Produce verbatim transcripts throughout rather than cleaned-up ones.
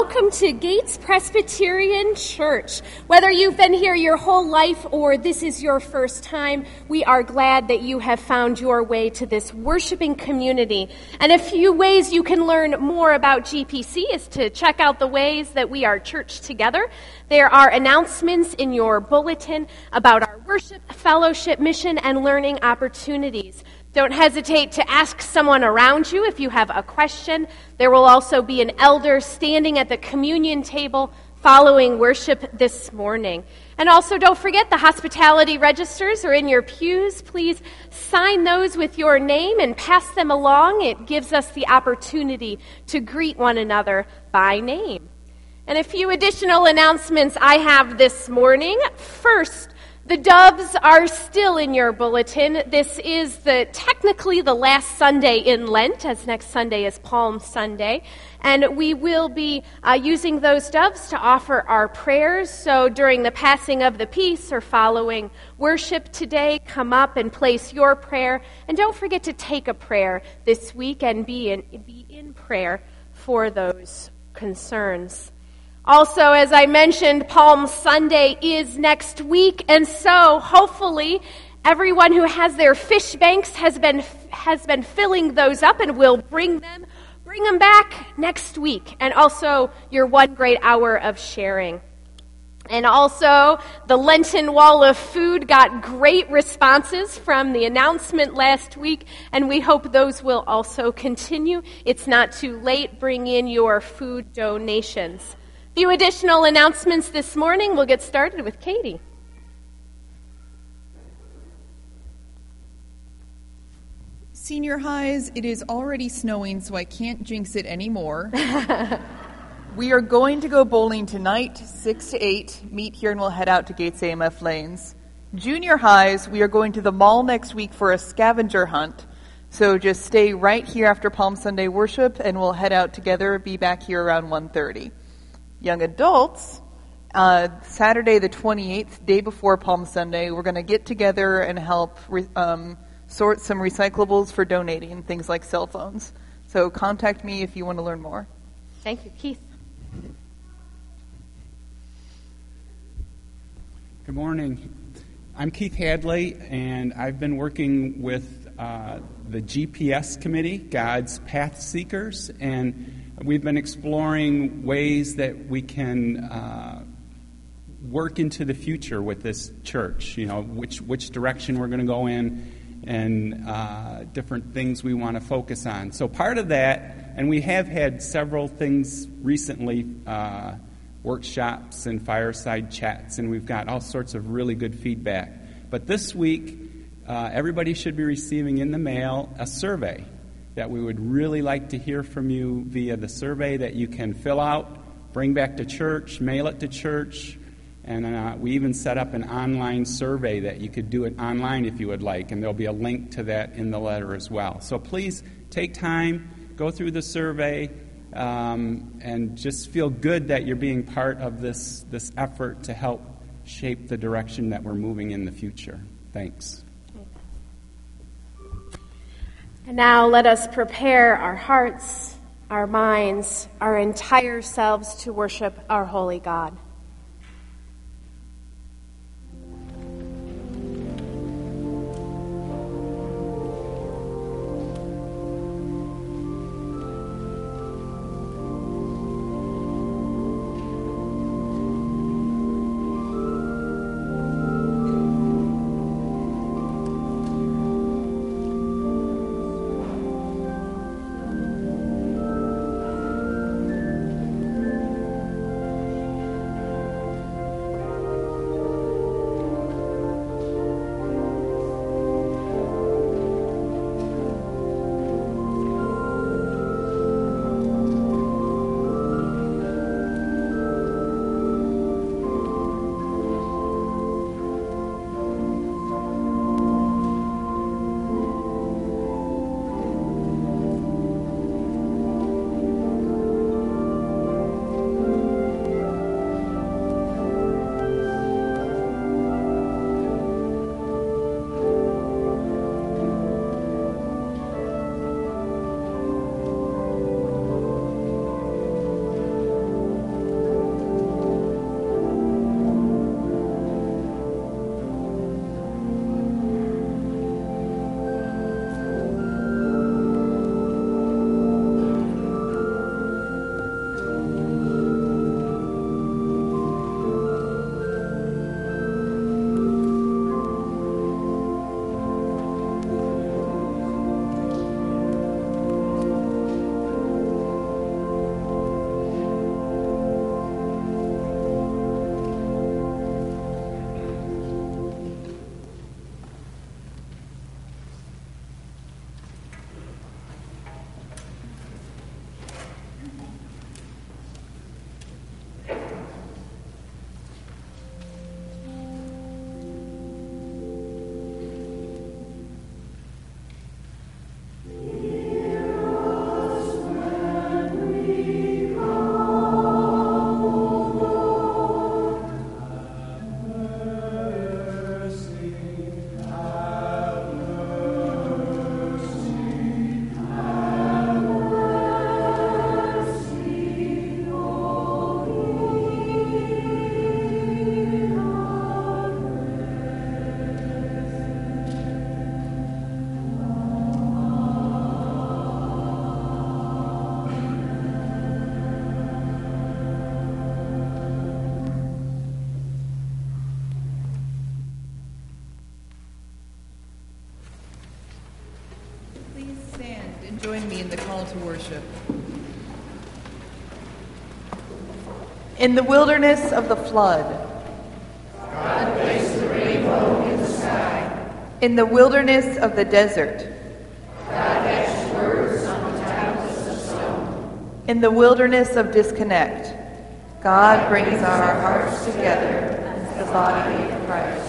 Welcome to Gates Presbyterian Church. Whether you've been here your whole life or this is your first time, we are glad that you have found your way to this worshiping community. And a few ways you can learn more about G P C is to check out the ways that we are church together. There are announcements in your bulletin about our worship, fellowship, mission, and learning opportunities. Don't hesitate to ask someone around you if you have a question. There will also be an elder standing at the communion table following worship this morning. And also don't forget the hospitality registers are in your pews. Please sign those with your name and pass them along. It gives us the opportunity to greet one another by name. And a few additional announcements I have this morning. First, the doves are still in your bulletin. This is the technically the last Sunday in Lent, as next Sunday is Palm Sunday. And we will be uh, using those doves to offer our prayers. So during the passing of the peace or following worship today, come up and place your prayer. And don't forget to take a prayer this week and be in, be in prayer for those concerns. Also, as I mentioned, Palm Sunday is next week, and so hopefully everyone who has their fish banks has been has been filling those up, and will bring them bring them back next week. And also your one great hour of sharing. And also, the Lenten Wall of Food got great responses from the announcement last week, and we hope those will also continue. It's not too late. Bring in your food donations. A few additional announcements this morning. We'll get started with Katie. Senior highs, it is already snowing, so I can't jinx it anymore. We are going to go bowling tonight, six to eight. Meet here and we'll head out to Gates A M F Lanes. Junior highs, we are going to the mall next week for a scavenger hunt. So just stay right here after Palm Sunday worship and we'll head out together, be back here around one thirty. Young adults, uh, Saturday the twenty-eighth, day before Palm Sunday, we're going to get together and help re- um, sort some recyclables for donating, things like cell phones. So contact me if you want to learn more. Thank you. Keith. Good morning. I'm Keith Hadley, and I've been working with uh, the G P S committee, God's Path Seekers, and we've been exploring ways that we can uh, work into the future with this church, you know, which which direction we're going to go in and uh, different things we want to focus on. So part of that, and we have had several things recently, uh, workshops and fireside chats, and we've got all sorts of really good feedback. But this week, uh, everybody should be receiving in the mail a survey that we would really like to hear from you via the survey that you can fill out, bring back to church, mail it to church, and uh, we even set up an online survey that you could do it online if you would like, and there'll be a link to that in the letter as well. So please take time, go through the survey, um, and just feel good that you're being part of this, this effort to help shape the direction that we're moving in the future. Thanks. And now let us prepare our hearts, our minds, our entire selves to worship our holy God. Join me in the call to worship. In the wilderness of the flood, God placed the rainbow in the sky. In the wilderness of the desert, God etched words on the tablets of stone. in the wilderness of disconnect, God brings our hearts together as the body of Christ.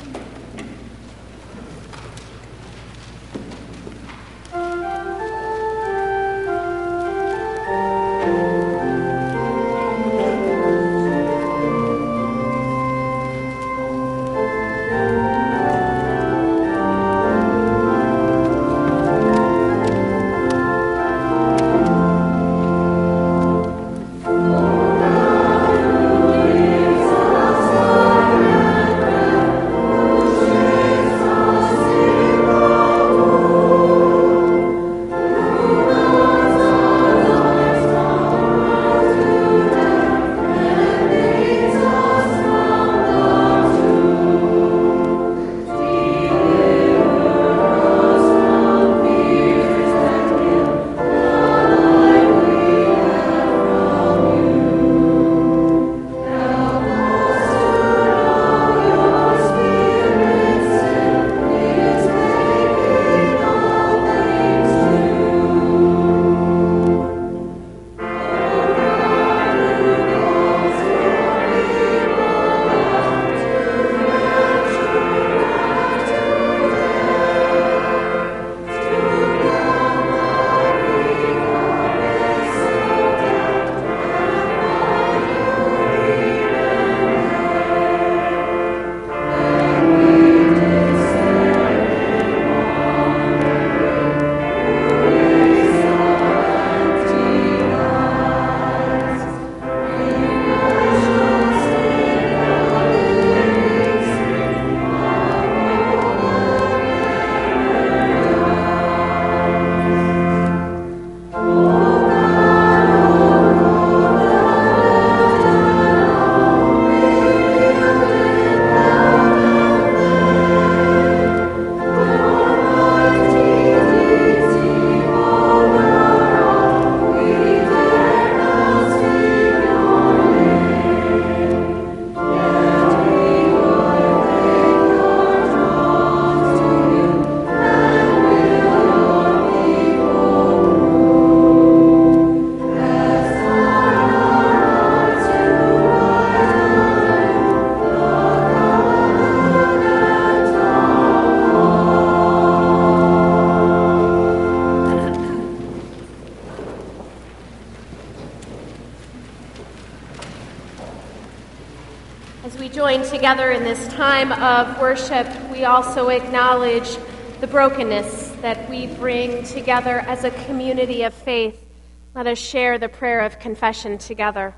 As we join together in this time of worship, we also acknowledge the brokenness that we bring together as a community of faith. Let us share the prayer of confession together.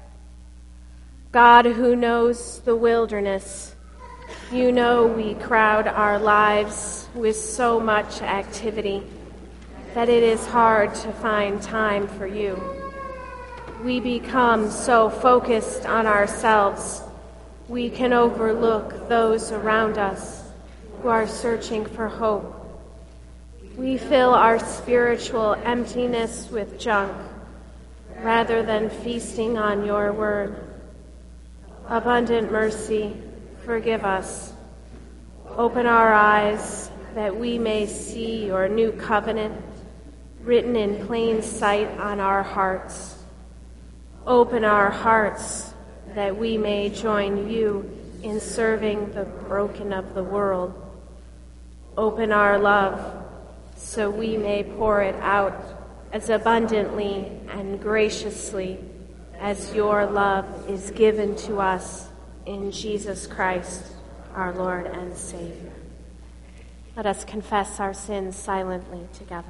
God, who knows the wilderness, you know we crowd our lives with so much activity that it is hard to find time for you. We become so focused on ourselves, we can overlook those around us who are searching for hope. We fill our spiritual emptiness with junk rather than feasting on your word. Abundant mercy, forgive us. Open our eyes that we may see your new covenant written in plain sight on our hearts. Open our hearts that we may join you in serving the broken of the world. Open our love so we may pour it out as abundantly and graciously as your love is given to us in Jesus Christ, our Lord and Savior. Let us confess our sins silently together.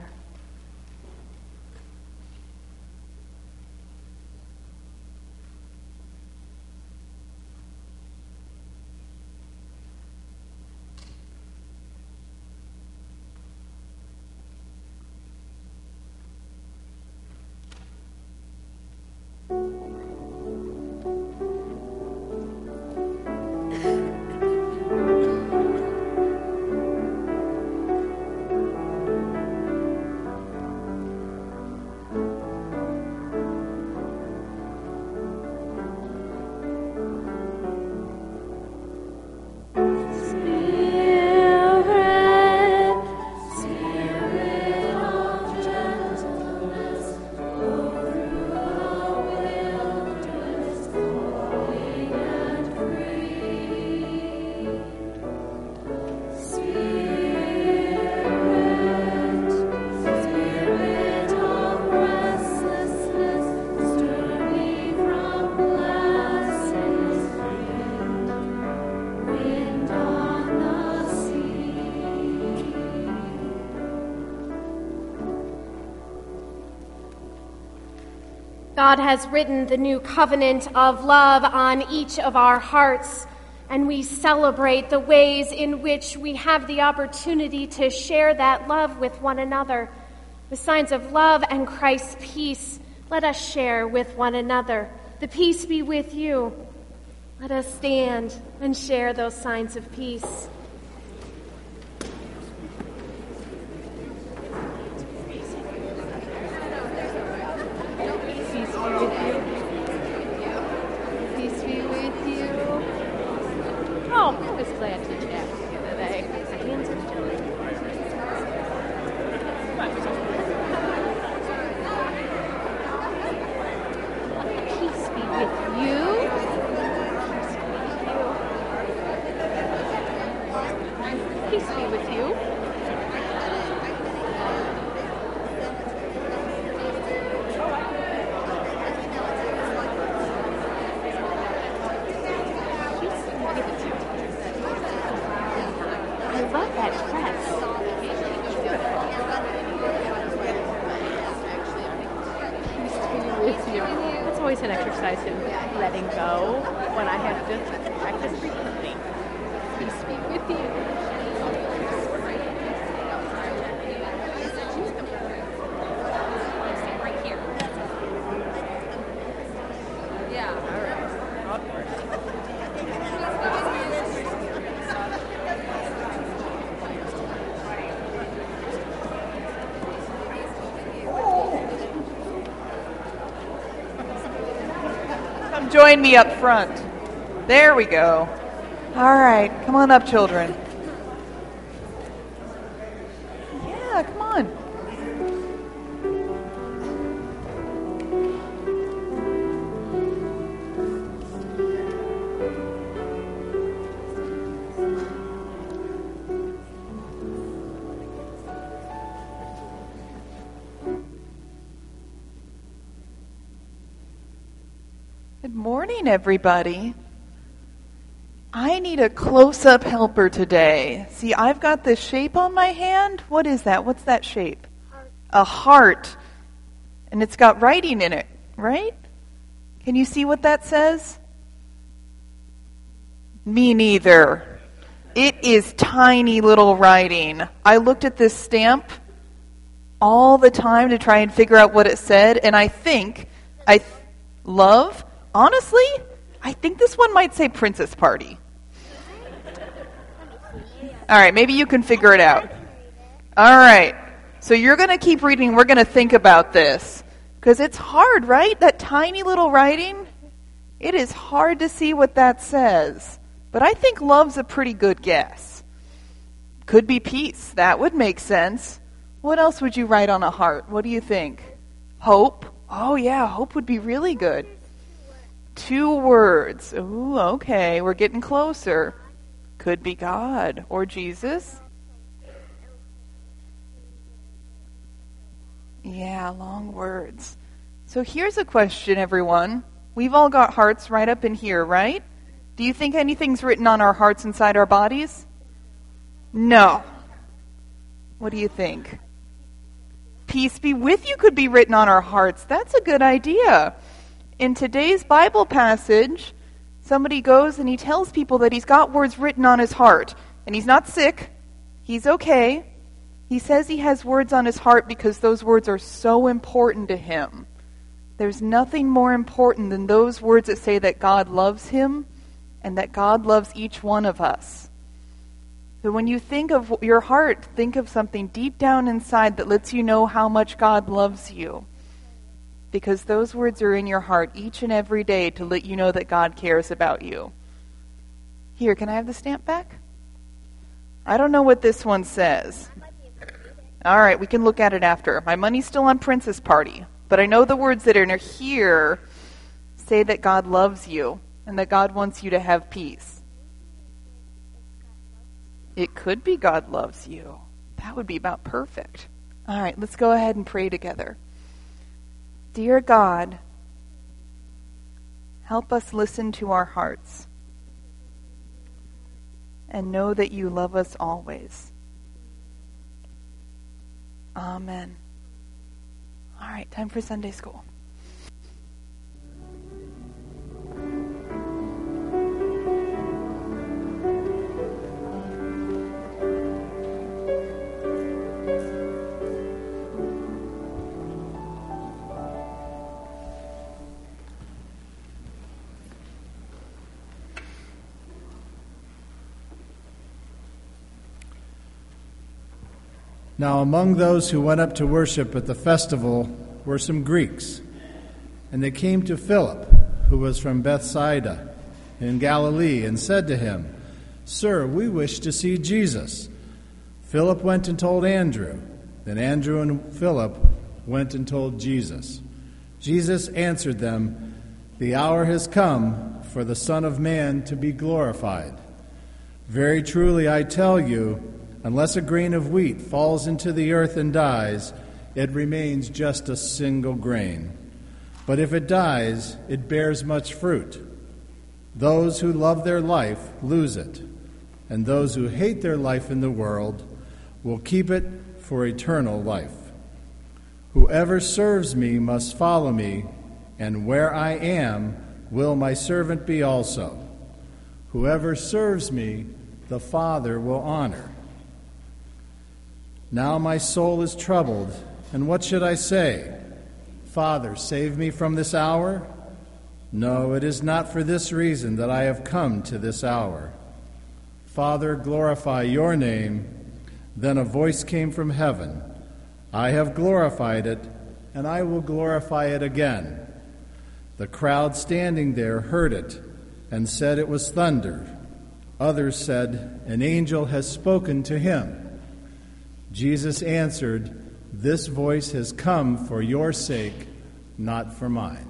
God has written the new covenant of love on each of our hearts, and we celebrate the ways in which we have the opportunity to share that love with one another. The signs of love and Christ's peace, let us share with one another. The peace be with you. Let us stand and share those signs of peace. I was glad to chat with you today. Hands are gentlemen. Peace be with you. Peace be with you. An exercise in letting go when I have to practice frequently. Peace be with you. Right here. Yeah. All right. Join me up front. There we go. All right, come on up, children. Yeah, come on. Good morning, everybody. I need a close-up helper today. See, I've got this shape on my hand. What is that? What's that shape? Heart. A heart. And it's got writing in it, right? Can you see what that says? Me neither. It is tiny little writing. I looked at this stamp all the time to try and figure out what it said, and I think, I th- love... Honestly, I think this one might say Princess Party. All right, maybe you can figure it out. All right, so you're going to keep reading. We're going to think about this because it's hard, right? That tiny little writing, it is hard to see what that says. But I think love's a pretty good guess. Could be peace. That would make sense. What else would you write on a heart? What do you think? Hope? Oh, yeah, hope would be really good. Two words. Ooh, okay, we're getting closer. Could be God or Jesus. Yeah, long words. So here's a question, everyone. We've all got hearts right up in here, right? Do you think anything's written on our hearts inside our bodies? No. What do you think? Peace be with you could be written on our hearts. That's a good idea. In today's Bible passage, somebody goes and he tells people that he's got words written on his heart. And he's not sick. He's okay. He says he has words on his heart because those words are so important to him. There's nothing more important than those words that say that God loves him and that God loves each one of us. So when you think of your heart, think of something deep down inside that lets you know how much God loves you. Because those words are in your heart each and every day to let you know that God cares about you. Here, can I have the stamp back? I don't know what this one says. All right, we can look at it after. My money's still on Princess Party. But I know the words that are in here say that God loves you and that God wants you to have peace. It could be God loves you. That would be about perfect. All right, let's go ahead and pray together. Dear God, help us listen to our hearts and know that you love us always. Amen. All right, time for Sunday school. Now among those who went up to worship at the festival were some Greeks, and they came to Philip, who was from Bethsaida in Galilee, and said to him, "Sir, we wish to see Jesus." Philip went and told Andrew. Then Andrew and Philip went and told Jesus. Jesus answered them, "The hour has come for the Son of Man to be glorified. Very truly I tell you, unless a grain of wheat falls into the earth and dies, it remains just a single grain. But if it dies, it bears much fruit. Those who love their life lose it, and those who hate their life in the world will keep it for eternal life. Whoever serves me must follow me, and where I am will my servant be also. Whoever serves me, the Father will honor. Now my soul is troubled, and what should I say? Father, save me from this hour? No, it is not for this reason that I have come to this hour. Father, glorify your name." Then a voice came from heaven, "I have glorified it, and I will glorify it again." The crowd standing there heard it and said it was thunder. Others said, "An angel has spoken to him." Jesus answered, "This voice has come for your sake, not for mine."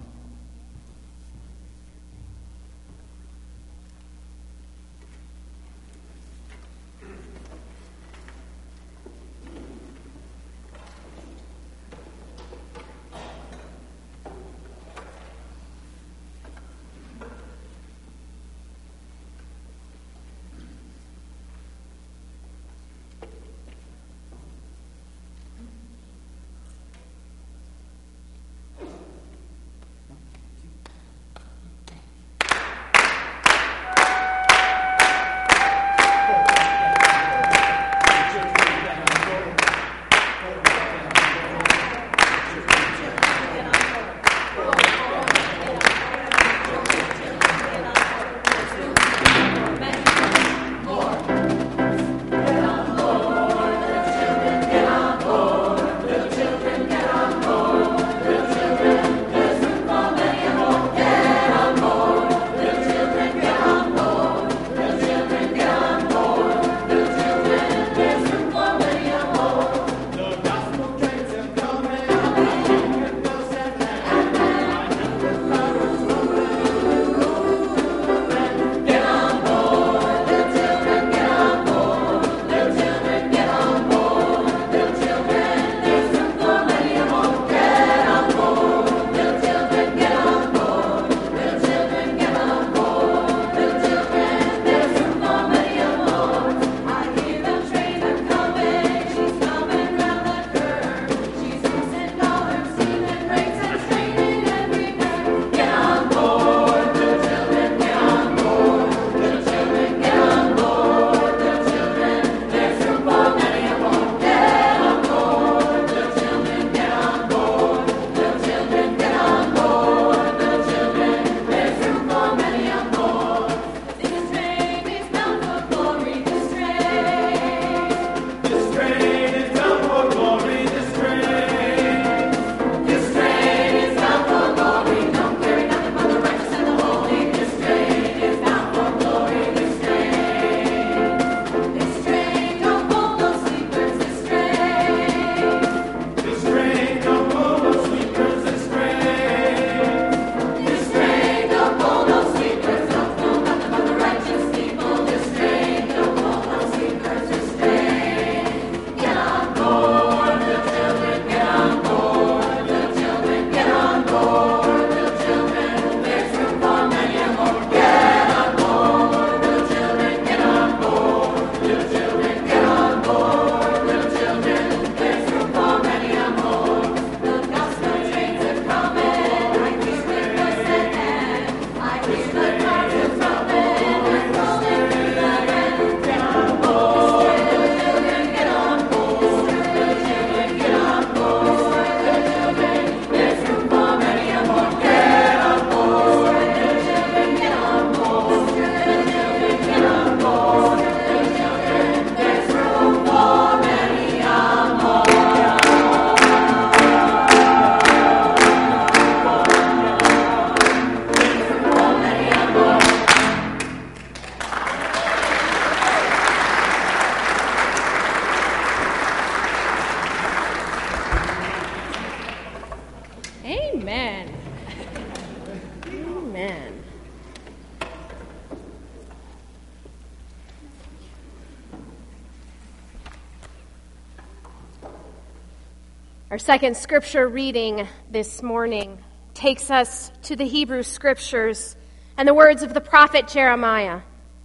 Our second scripture reading this morning takes us to the Hebrew Scriptures and the words of the prophet Jeremiah.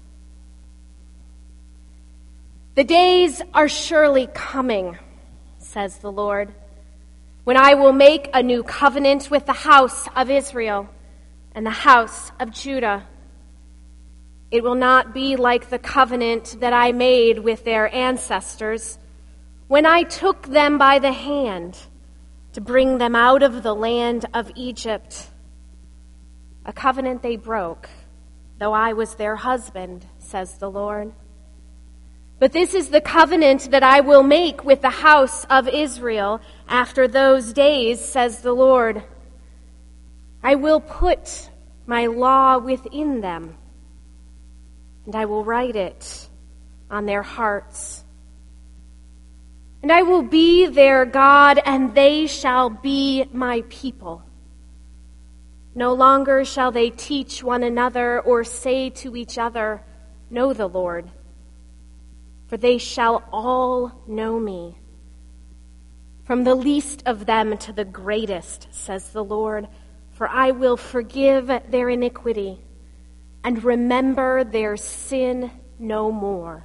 "The days are surely coming, says the Lord, when I will make a new covenant with the house of Israel and the house of Judah. It will not be like the covenant that I made with their ancestors when I took them by the hand to bring them out of the land of Egypt, a covenant they broke, though I was their husband, says the Lord. But this is the covenant that I will make with the house of Israel after those days, says the Lord. I will put my law within them, and I will write it on their hearts. And I will be their God, and they shall be my people. No longer shall they teach one another or say to each other, 'Know the Lord,' for they shall all know me, from the least of them to the greatest, says the Lord, for I will forgive their iniquity and remember their sin no more."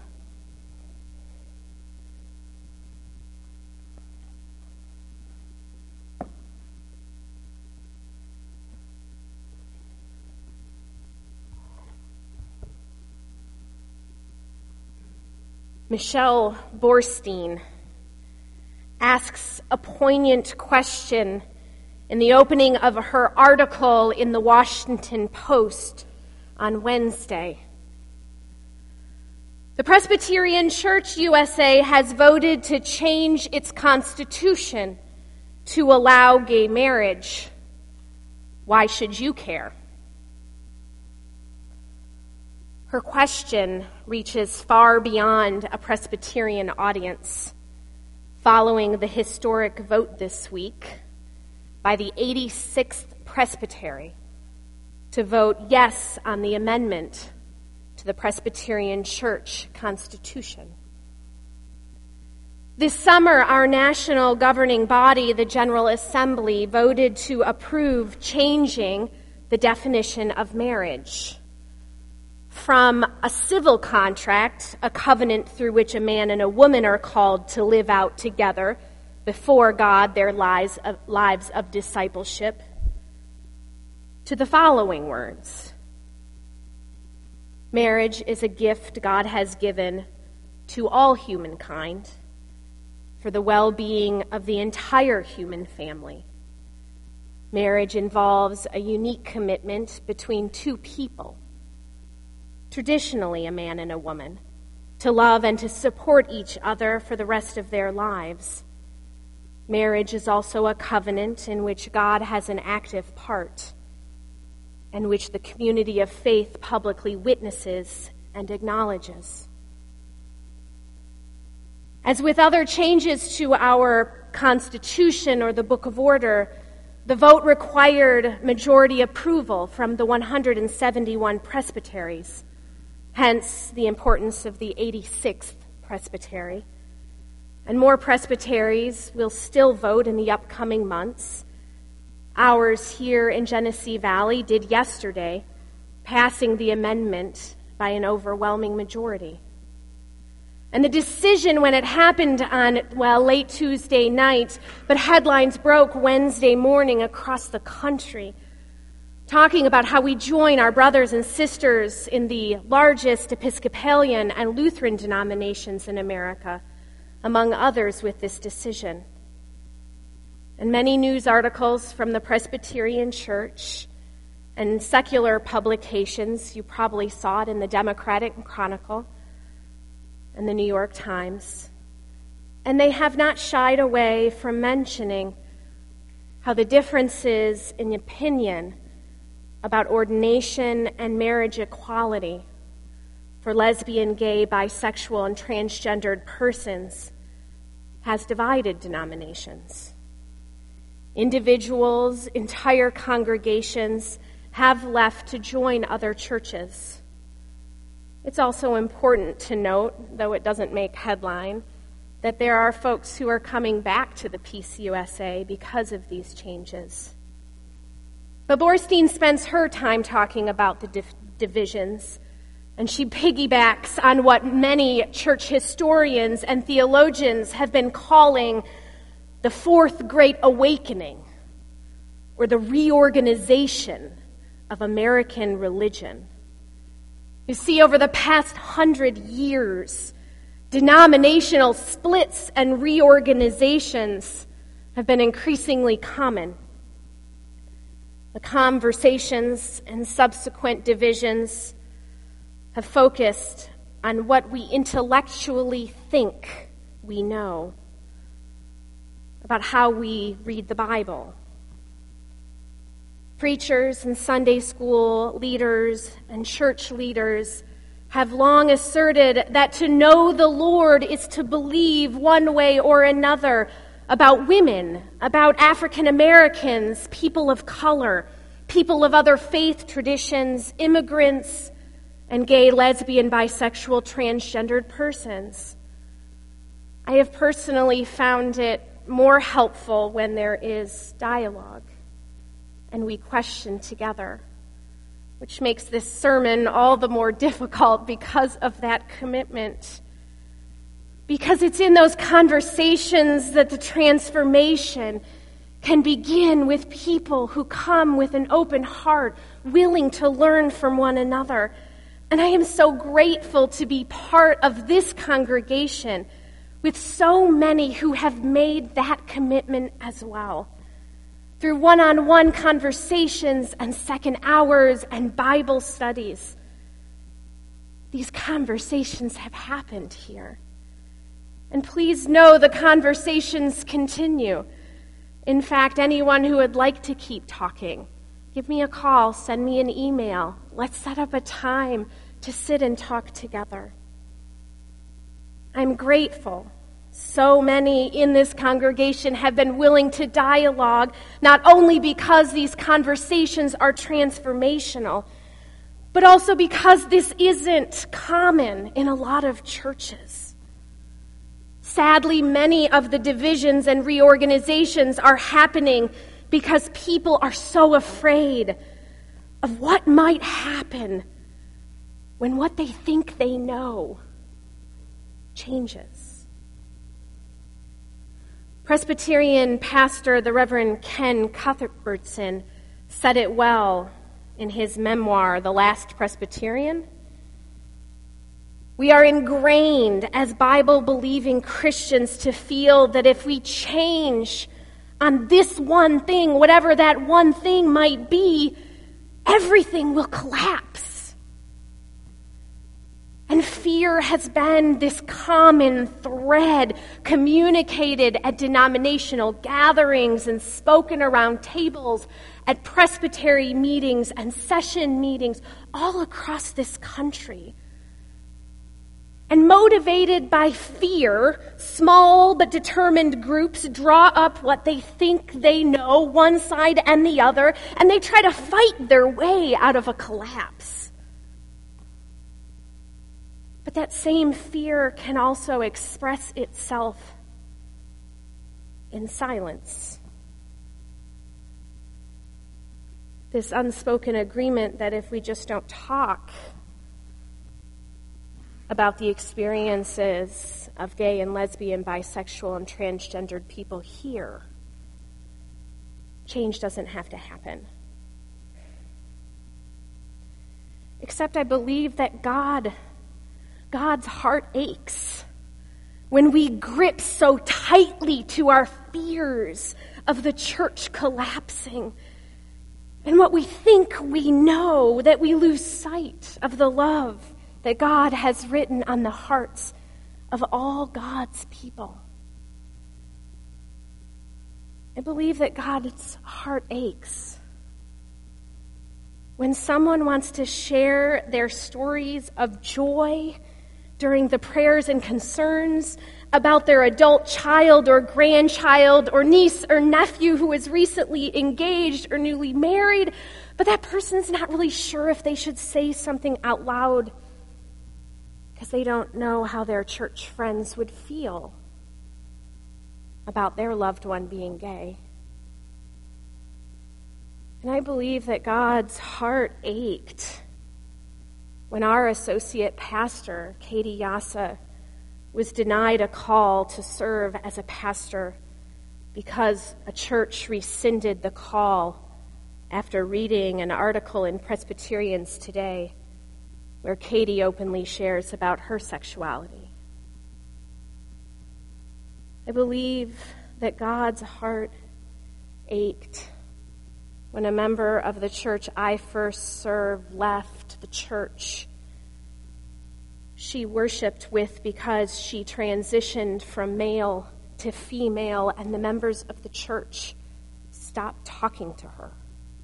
Michelle Borstein asks a poignant question in the opening of her article in the Washington Post on Wednesday. The Presbyterian Church U S A has voted to change its constitution to allow gay marriage. Why should you care? Her question reaches far beyond a Presbyterian audience, following the historic vote this week by the eighty-sixth Presbytery to vote yes on the amendment to the Presbyterian Church Constitution. This summer, our national governing body, the General Assembly, voted to approve changing the definition of marriage from a civil contract, a covenant through which a man and a woman are called to live out together before God their lives of, lives of discipleship, to the following words: marriage is a gift God has given to all humankind for the well-being of the entire human family. Marriage involves a unique commitment between two people, traditionally a man and a woman, to love and to support each other for the rest of their lives. Marriage is also a covenant in which God has an active part, and which the community of faith publicly witnesses and acknowledges. As with other changes to our Constitution or the Book of Order, the vote required majority approval from the one hundred seventy-one presbyteries, hence the importance of the eighty-sixth Presbytery. And more presbyteries will still vote in the upcoming months. Ours here in Genesee Valley did yesterday, passing the amendment by an overwhelming majority. And the decision, when it happened on, well, late Tuesday night, but headlines broke Wednesday morning across the country, talking about how we join our brothers and sisters in the largest Episcopalian and Lutheran denominations in America, among others, with this decision. And many news articles from the Presbyterian Church and secular publications, you probably saw it in the Democratic Chronicle and the New York Times, and they have not shied away from mentioning how the differences in opinion about ordination and marriage equality for lesbian, gay, bisexual, and transgendered persons has divided denominations. Individuals, entire congregations have left to join other churches. It's also important to note, though it doesn't make headline, that there are folks who are coming back to the Peace U S A because of these changes. But Borstein spends her time talking about the div- divisions, and she piggybacks on what many church historians and theologians have been calling the Fourth Great Awakening, or the reorganization of American religion. You see, over the past hundred years, denominational splits and reorganizations have been increasingly common. The conversations and subsequent divisions have focused on what we intellectually think we know about how we read the Bible. Preachers and Sunday school leaders and church leaders have long asserted that to know the Lord is to believe one way or another about women, about African Americans, people of color, people of other faith traditions, immigrants, and gay, lesbian, bisexual, transgendered persons. I have personally found it more helpful when there is dialogue and we question together, which makes this sermon all the more difficult because of that commitment. Because it's in those conversations that the transformation can begin, with people who come with an open heart, willing to learn from one another. And I am so grateful to be part of this congregation with so many who have made that commitment as well. Through one-on-one conversations and second hours and Bible studies, these conversations have happened here. And please know the conversations continue. In fact, anyone who would like to keep talking, give me a call, send me an email. Let's set up a time to sit and talk together. I'm grateful. So many in this congregation have been willing to dialogue, not only because these conversations are transformational, but also because this isn't common in a lot of churches. Sadly, many of the divisions and reorganizations are happening because people are so afraid of what might happen when what they think they know changes. Presbyterian pastor, the Reverend Ken Cuthbertson, said it well in his memoir, The Last Presbyterian. We are ingrained as Bible-believing Christians to feel that if we change on this one thing, whatever that one thing might be, everything will collapse. And fear has been this common thread communicated at denominational gatherings and spoken around tables, at presbytery meetings and session meetings all across this country. And motivated by fear, small but determined groups draw up what they think they know, one side and the other, and they try to fight their way out of a collapse. But that same fear can also express itself in silence. This unspoken agreement that if we just don't talk about the experiences of gay and lesbian, bisexual, and transgendered people here, change doesn't have to happen. Except I believe that God God's heart aches when we grip so tightly to our fears of the church collapsing and what we think we know, that we lose sight of the love that God has written on the hearts of all God's people. I believe that God's heart aches when someone wants to share their stories of joy during the prayers and concerns about their adult child or grandchild or niece or nephew who is recently engaged or newly married, but that person's not really sure if they should say something out loud because they don't know how their church friends would feel about their loved one being gay. And I believe that God's heart ached when our associate pastor, Katie Yassa, was denied a call to serve as a pastor because a church rescinded the call after reading an article in Presbyterians Today where Katie openly shares about her sexuality. I believe that God's heart ached when a member of the church I first served left the church she worshiped with because she transitioned from male to female, and the members of the church stopped talking to her.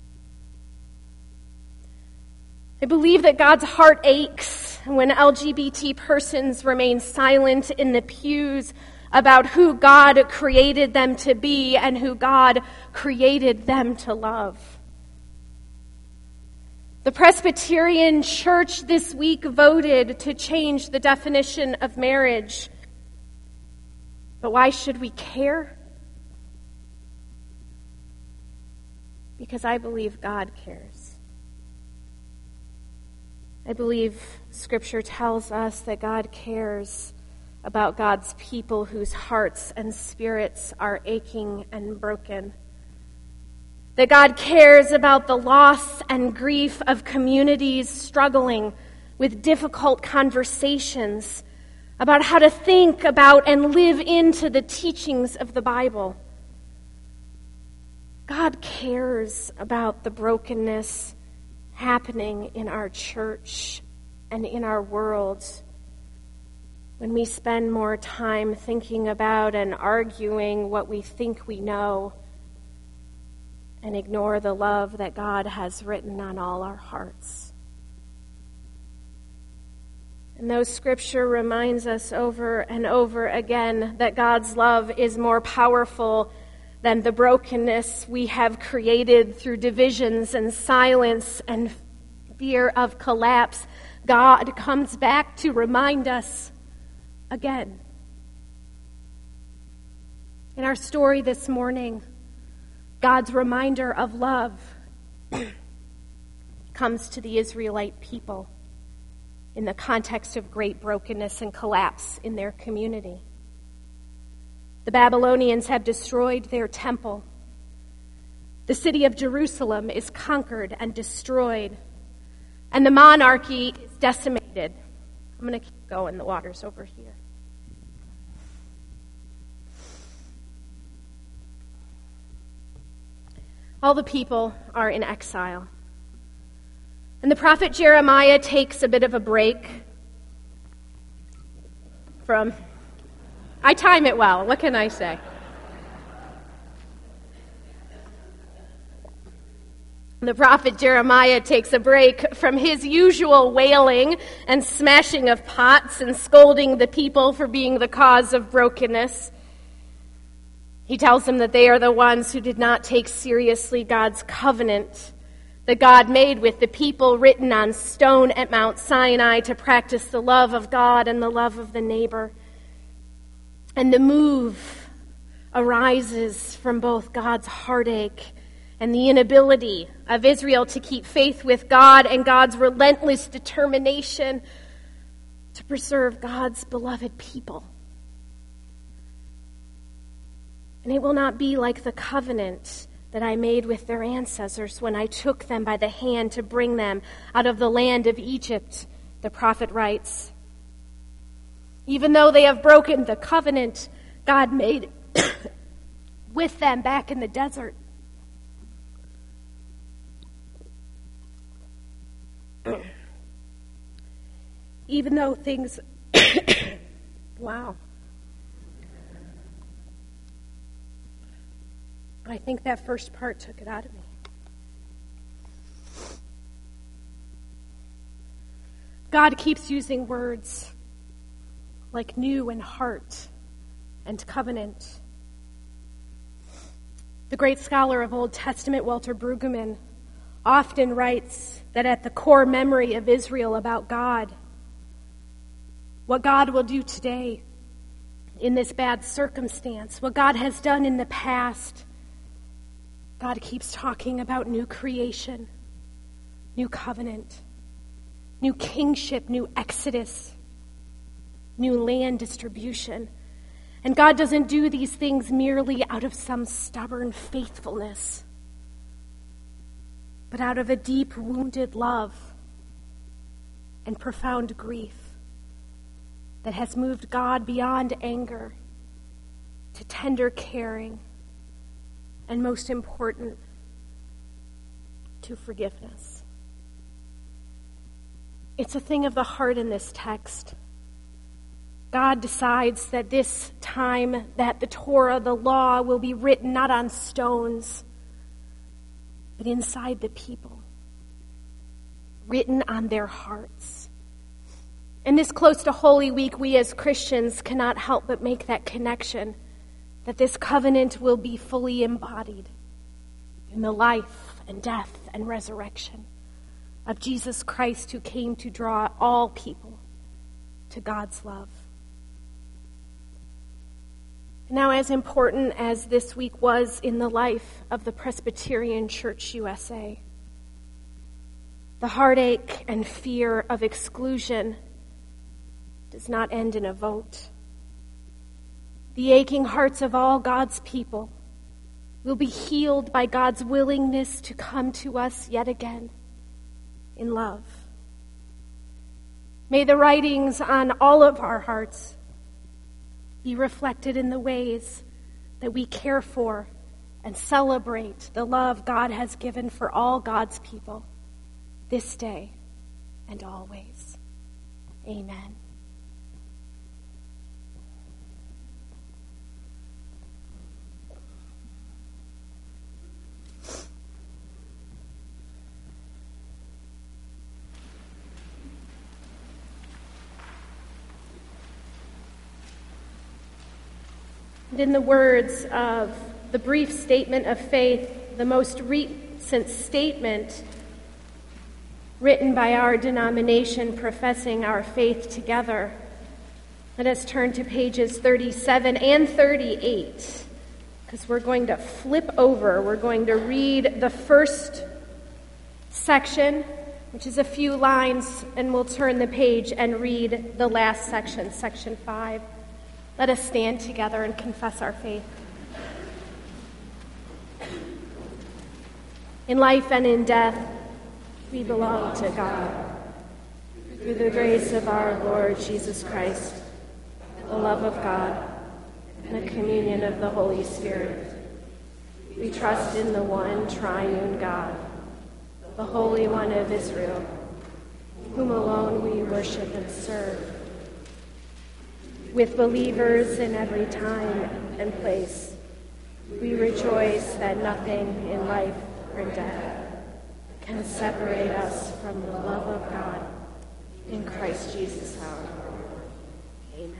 I believe that God's heart aches when L G B T persons remain silent in the pews about who God created them to be and who God created them to love. The Presbyterian Church this week voted to change the definition of marriage. But why should we care? Because I believe God cares. I believe Scripture tells us that God cares about God's people whose hearts and spirits are aching and broken. That God cares about the loss and grief of communities struggling with difficult conversations about how to think about and live into the teachings of the Bible. God cares about the brokenness happening in our church and in our world when we spend more time thinking about and arguing what we think we know and ignore the love that God has written on all our hearts. And though Scripture reminds us over and over again that God's love is more powerful than the brokenness we have created through divisions and silence and fear of collapse, God comes back to remind us again. In our story this morning, God's reminder of love comes to the Israelite people in the context of great brokenness and collapse in their community. The Babylonians have destroyed their temple. The city of Jerusalem is conquered and destroyed, and the monarchy is decimated. I'm going to keep going. The water's over here. All the people are in exile. And the prophet Jeremiah takes a bit of a break from... I time it well. What can I say? The prophet Jeremiah takes a break from his usual wailing and smashing of pots and scolding the people for being the cause of brokenness. He tells them that they are the ones who did not take seriously God's covenant that God made with the people written on stone at Mount Sinai to practice the love of God and the love of the neighbor. And the move arises from both God's heartache and the inability of Israel to keep faith with God and God's relentless determination to preserve God's beloved people. And it will not be like the covenant that I made with their ancestors when I took them by the hand to bring them out of the land of Egypt, the prophet writes. Even though they have broken the covenant God made with them back in the desert. Even though things... wow. I think that first part took it out of me. God keeps using words like new and heart and covenant. The great scholar of Old Testament, Walter Brueggemann, often writes that at the core memory of Israel about God, what God will do today in this bad circumstance, what God has done in the past, God keeps talking about new creation, new covenant, new kingship, new exodus, new land distribution. And God doesn't do these things merely out of some stubborn faithfulness, but out of a deep, wounded love and profound grief that has moved God beyond anger to tender caring, and most important, to forgiveness. It's a thing of the heart in this text. God decides that this time, that the Torah, the law, will be written not on stones, but inside the people, written on their hearts. And this close to Holy Week, we as Christians cannot help but make that connection, that this covenant will be fully embodied in the life and death and resurrection of Jesus Christ, who came to draw all people to God's love. Now, as important as this week was in the life of the Presbyterian Church U S A, the heartache and fear of exclusion does not end in a vote. The aching hearts of all God's people will be healed by God's willingness to come to us yet again in love. May the writings on all of our hearts be reflected in the ways that we care for and celebrate the love God has given for all God's people this day and always. Amen. And in the words of the brief statement of faith, the most recent statement written by our denomination professing our faith together, let us turn to pages thirty-seven and thirty-eight, because we're going to flip over. We're going to read the first section, which is a few lines, and we'll turn the page and read the last section, section five. Let us stand together and confess our faith. In life and in death, we belong to God. Through the grace of our Lord Jesus Christ, the love of God, and the communion of the Holy Spirit, we trust in the one triune God, the Holy One of Israel, whom alone we worship and serve, with believers in every time and place. We rejoice that nothing in life or death can separate us from the love of God in Christ Jesus our Lord. Amen.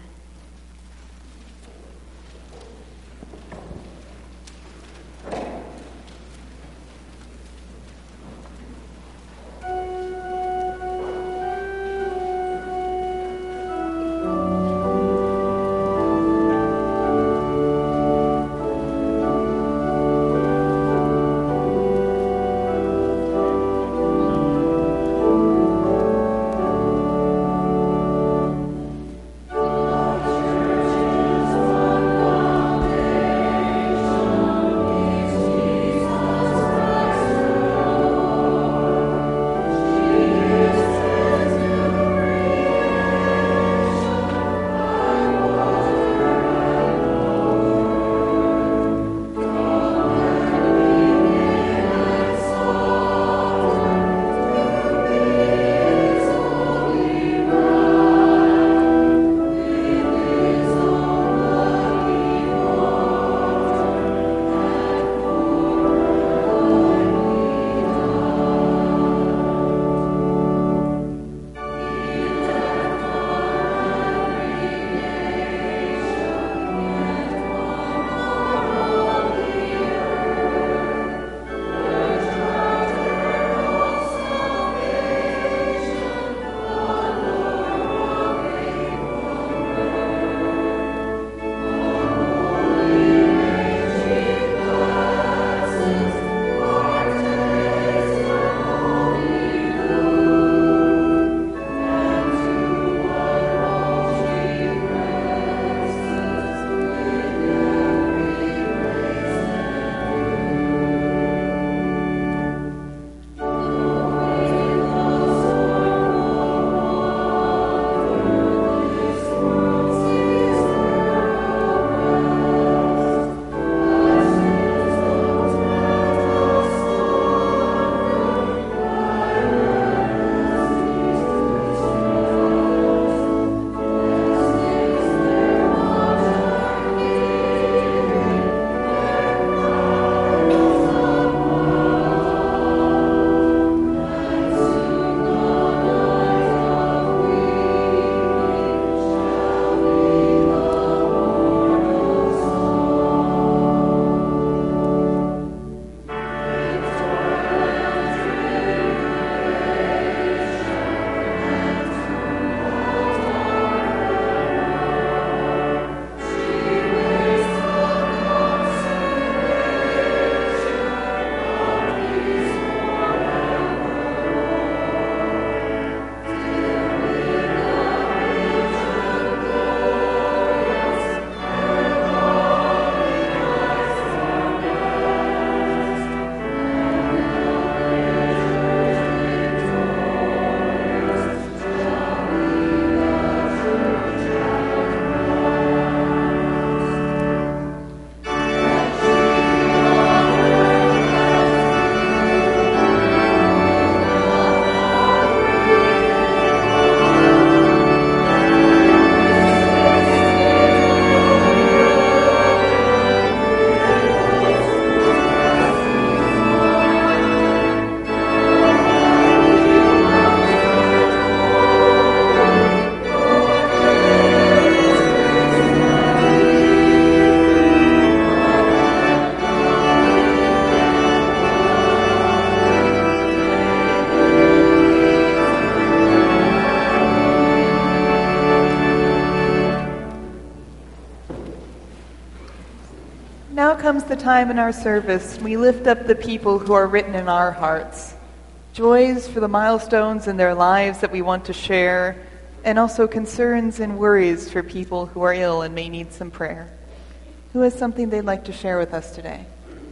comes the time in our service we lift up the people who are written in our hearts. Joys for the milestones in their lives that we want to share, and also concerns and worries for people who are ill and may need some prayer. Who has something they'd like to share with us today?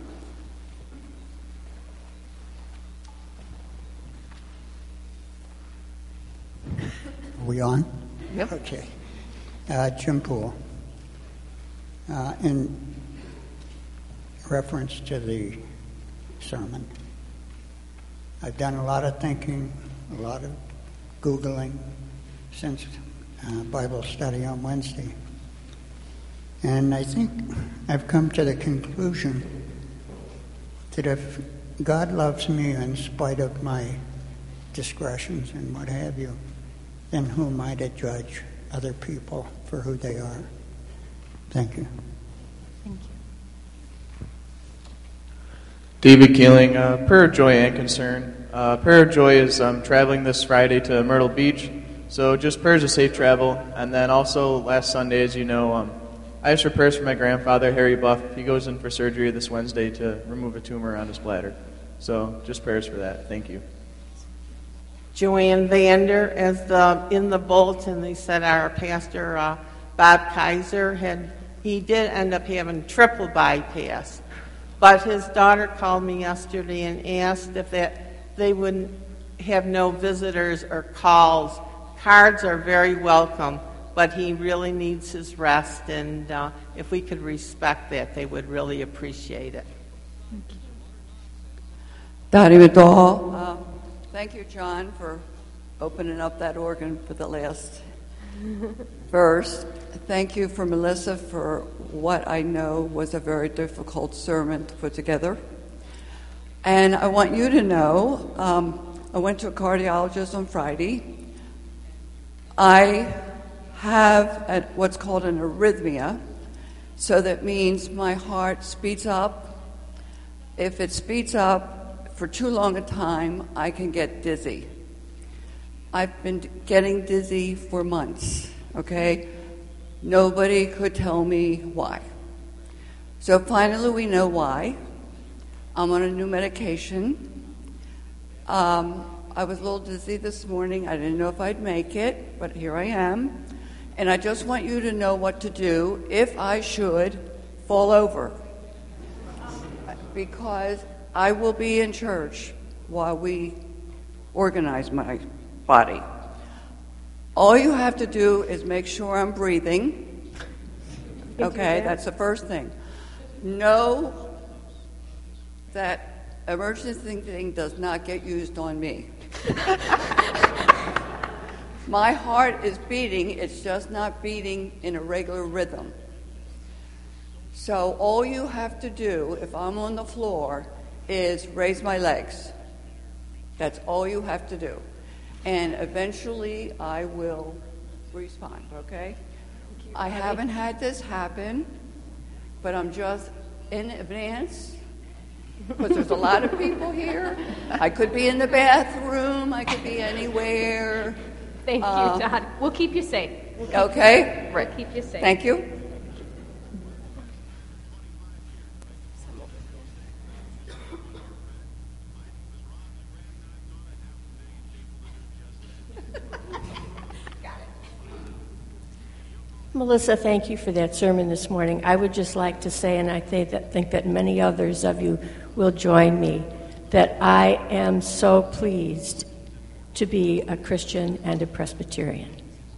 Are we on? Yep. Okay. Uh, Jim Poole. Uh, in reference to the sermon, I've done a lot of thinking, a lot of Googling since uh, Bible study on Wednesday. And I think I've come to the conclusion that if God loves me in spite of my discretions and what have you, then who am I to judge other people for who they are? Thank you. Thank you. David Keeling, uh, prayer of joy and concern. Uh, prayer of joy is um, traveling this Friday to Myrtle Beach, so just prayers of safe travel. And then also last Sunday, as you know, um, I asked for prayers for my grandfather, Harry Buff. He goes in for surgery this Wednesday to remove a tumor on his bladder. So just prayers for that. Thank you. Joanne Vander, as the, in the bulletin, they said our pastor, uh, Bob Kaiser, had he did end up having triple bypass. But his daughter called me yesterday and asked if that they wouldn't have no visitors or calls. Cards are very welcome, but he really needs his rest, and uh, if we could respect that, they would really appreciate it. Thank you. Dottie McDowell. Uh, thank you, John, for opening up that organ for the last verse. Thank you for Melissa for what I know was a very difficult sermon to put together. And I want you to know, um, I went to a cardiologist on Friday. I have a, what's called an arrhythmia, so that means my heart speeds up. If it speeds up for too long a time, I can get dizzy. I've been getting dizzy for months, okay? Nobody could tell me why. So finally we know why. I'm on a new medication. Um, I was a little dizzy this morning. I didn't know if I'd make it, but here I am. And I just want you to know what to do if I should fall over. Because I will be in church while we organize my body. All you have to do is make sure I'm breathing. Okay, that's the first thing. Know that emergency thing does not get used on me. My heart is beating, it's just not beating in a regular rhythm. So all you have to do, if I'm on the floor, is raise my legs. That's all you have to do. And eventually I will respond, okay? I haven't had this happen, but I'm just in advance, because there's a lot of people here. I could be in the bathroom, I could be anywhere. Thank you, Uh, Dot. We'll keep you safe. We'll keep okay? You, we'll keep you safe. Thank you. Melissa, thank you for that sermon this morning. I would just like to say, and I think that, think that many others of you will join me, that I am so pleased to be a Christian and a Presbyterian.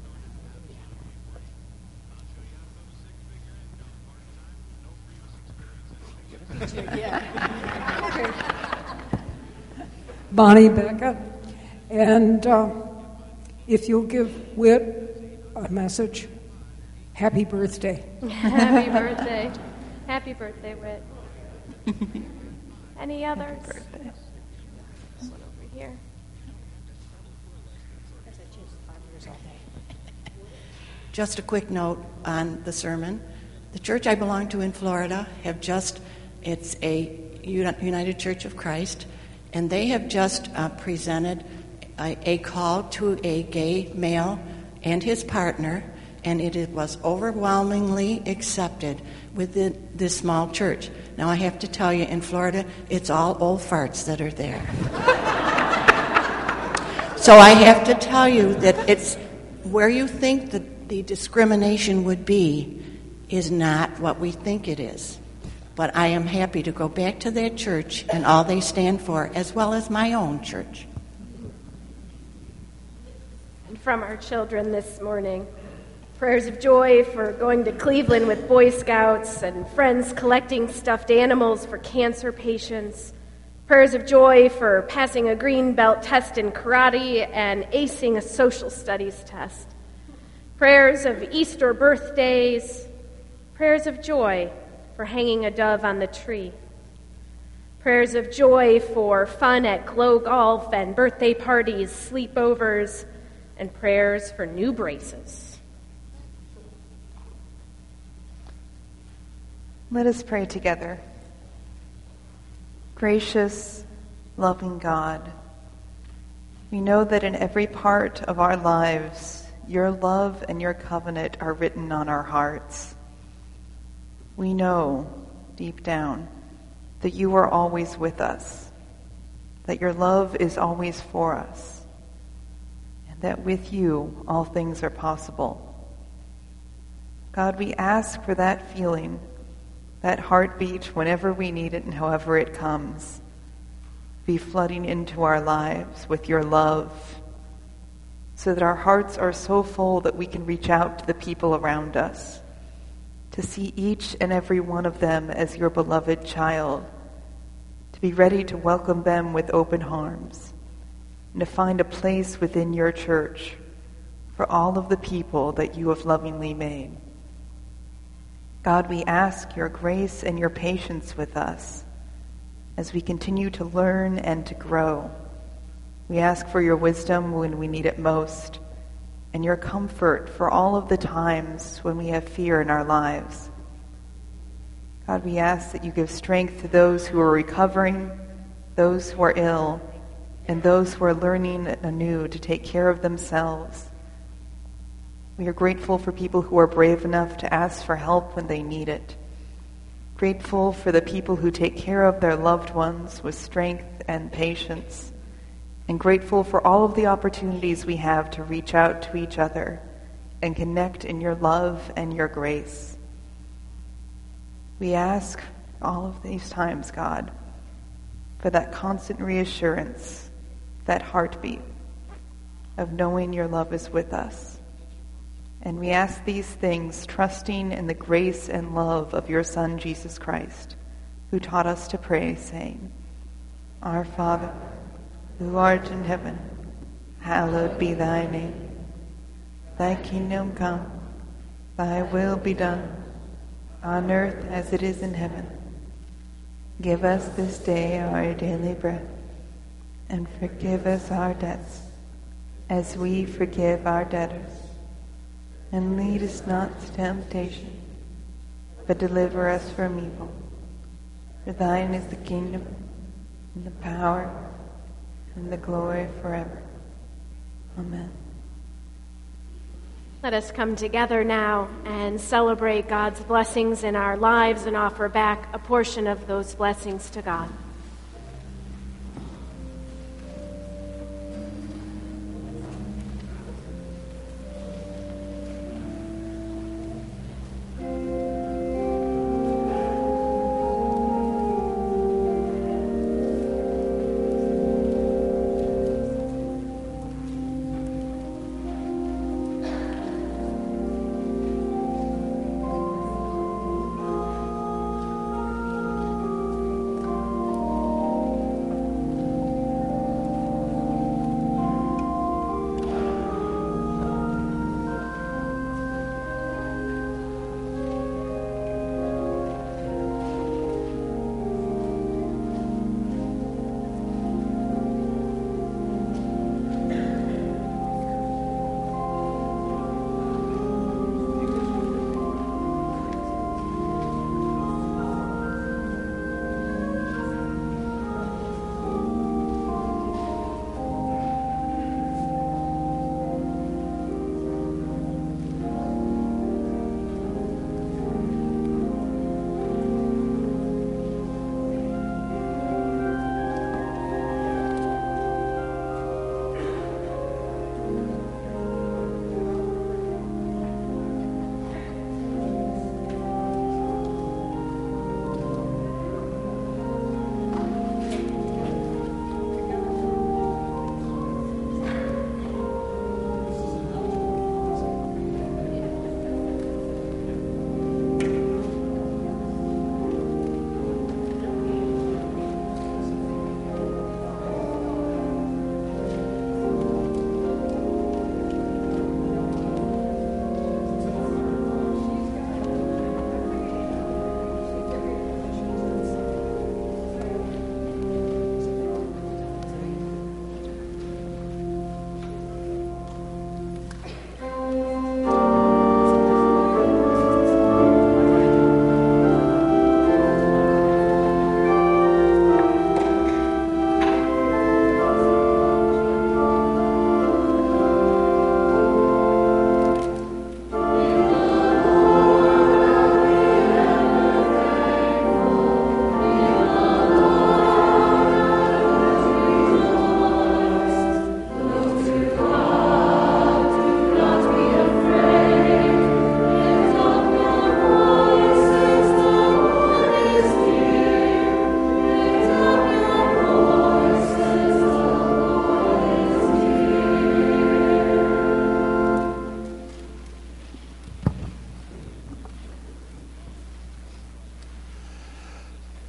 Bonnie Beckett, and uh, if you'll give Whit a message. Happy birthday. Happy birthday. Happy birthday, Whit. Any others? Happy birthday. This one over here. Just a quick note on the sermon. The church I belong to in Florida have just, it's a United Church of Christ, and they have just uh, presented a, a call to a gay male and his partner and it was overwhelmingly accepted within this small church. Now, I have to tell you, in Florida, it's all old farts that are there. So I have to tell you that it's where you think that the discrimination would be is not what we think it is. But I am happy to go back to that church and all they stand for, as well as my own church. And from our children this morning, prayers of joy for going to Cleveland with Boy Scouts and friends collecting stuffed animals for cancer patients. Prayers of joy for passing a green belt test in karate and acing a social studies test. Prayers of Easter birthdays. Prayers of joy for hanging a dove on the tree. Prayers of joy for fun at Glow Golf and birthday parties, sleepovers, and prayers for new braces. Let us pray together. Gracious, loving God, we know that in every part of our lives, your love and your covenant are written on our hearts. We know, deep down, that you are always with us, that your love is always for us, and that with you all things are possible. God, we ask for that feeling, that heartbeat whenever we need it and however it comes, be flooding into our lives with your love, so that our hearts are so full that we can reach out to the people around us, to see each and every one of them as your beloved child, to be ready to welcome them with open arms, and to find a place within your church for all of the people that you have lovingly made. God, we ask your grace and your patience with us as we continue to learn and to grow. We ask for your wisdom when we need it most, and your comfort for all of the times when we have fear in our lives. God, we ask that you give strength to those who are recovering, those who are ill, and those who are learning anew to take care of themselves. We are grateful for people who are brave enough to ask for help when they need it. Grateful for the people who take care of their loved ones with strength and patience. And grateful for all of the opportunities we have to reach out to each other and connect in your love and your grace. We ask all of these times, God, for that constant reassurance, that heartbeat of knowing your love is with us. And we ask these things trusting in the grace and love of your Son, Jesus Christ, who taught us to pray, saying, Our Father, who art in heaven, hallowed be thy name. Thy kingdom come, thy will be done, on earth as it is in heaven. Give us this day our daily bread, and forgive us our debts, as we forgive our debtors. And lead us not to temptation, but deliver us from evil. For thine is the kingdom, and the power, and the glory forever. Amen. Let us come together now and celebrate God's blessings in our lives and offer back a portion of those blessings to God.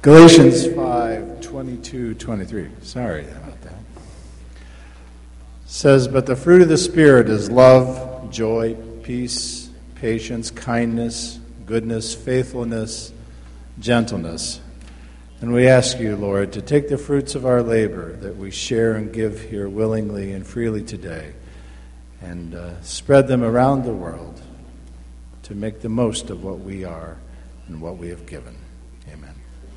Galatians five, twenty-two, twenty-three. Sorry about that. Says, but the fruit of the Spirit is love, joy, peace, patience, kindness, goodness, faithfulness, gentleness. And we ask you, Lord, to take the fruits of our labor that we share and give here willingly and freely today and uh, spread them around the world to make the most of what we are and what we have given. Amen.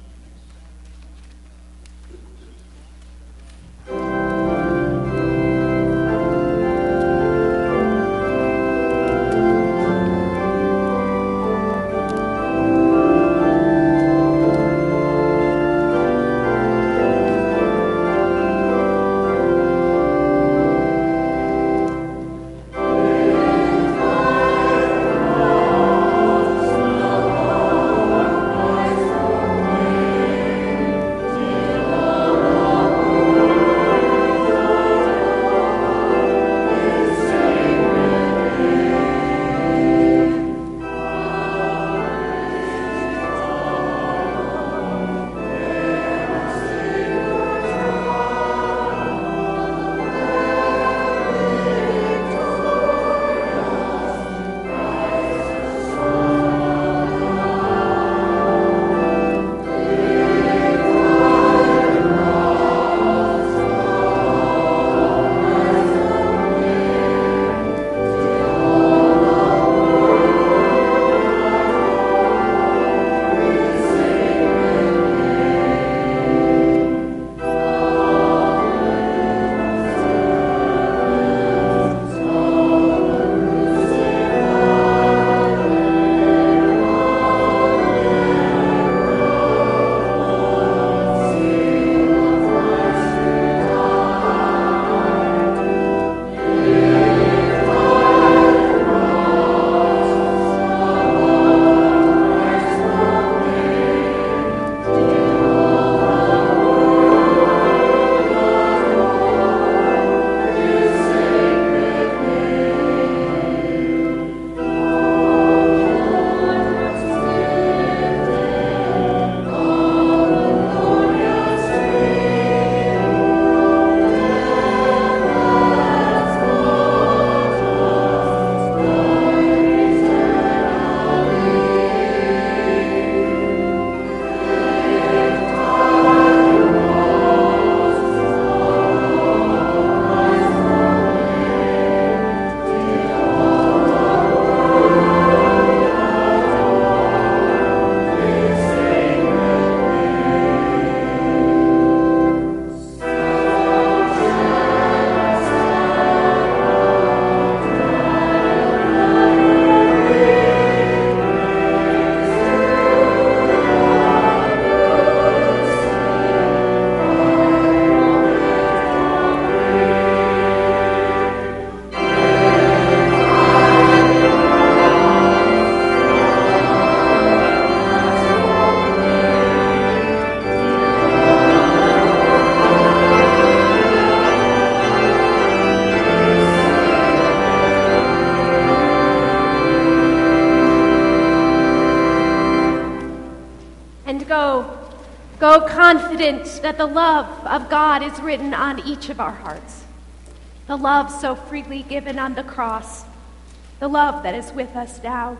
Go confident that the love of God is written on each of our hearts. The love so freely given on the cross. The love that is with us now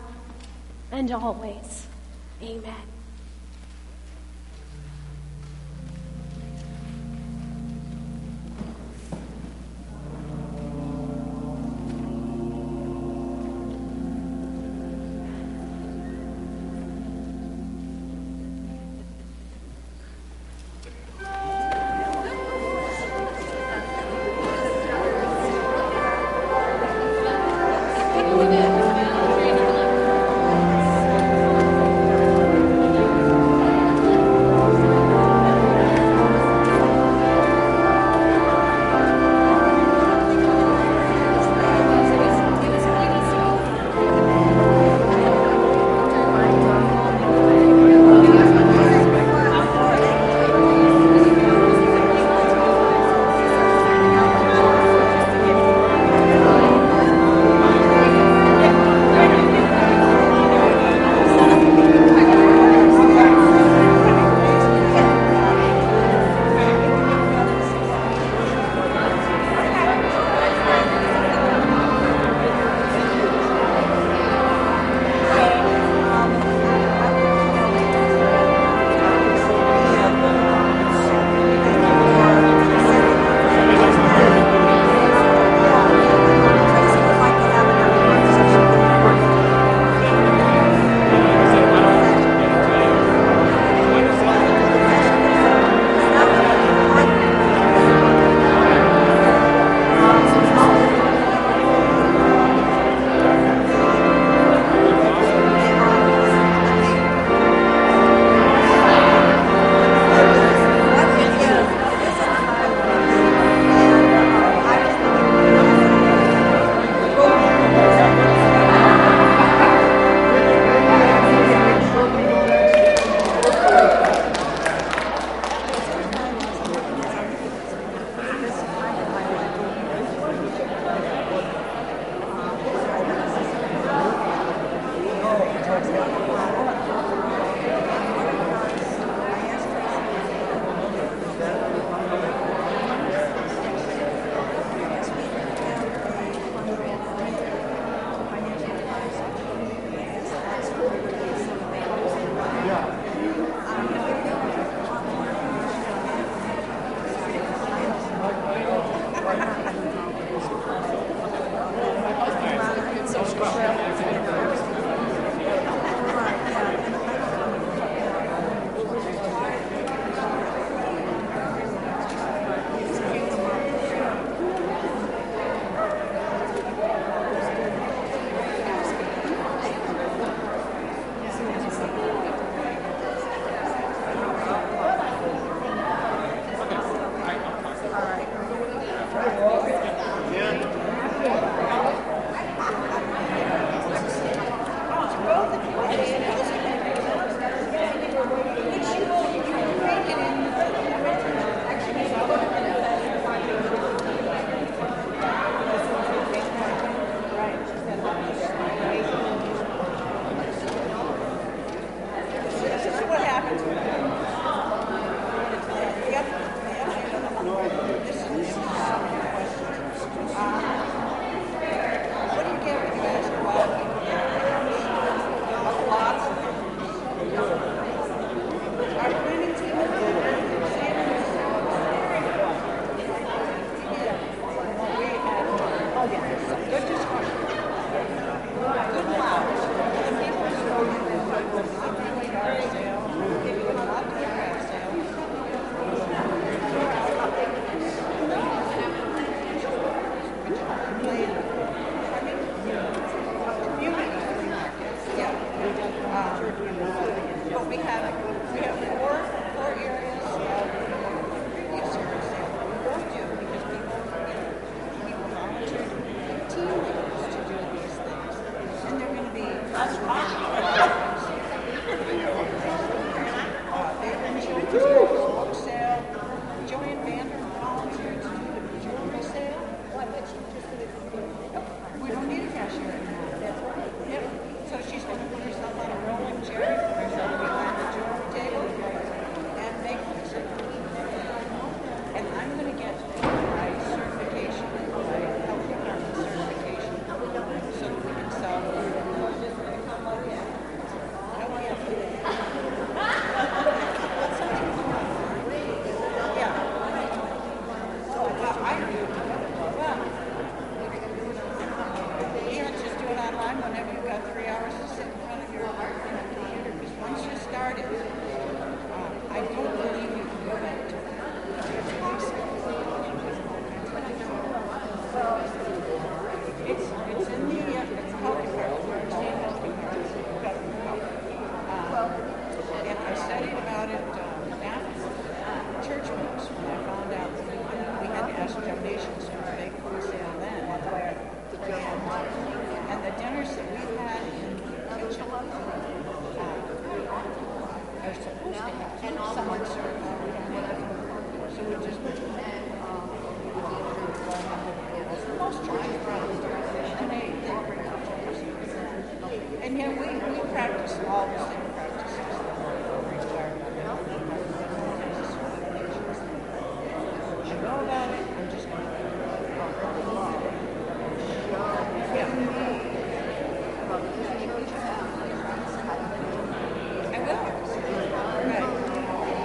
and always. Amen. Amen. we have we have four four areas of previous years that we won't do because people you know, people volunteered team members to do these things, and they're going to be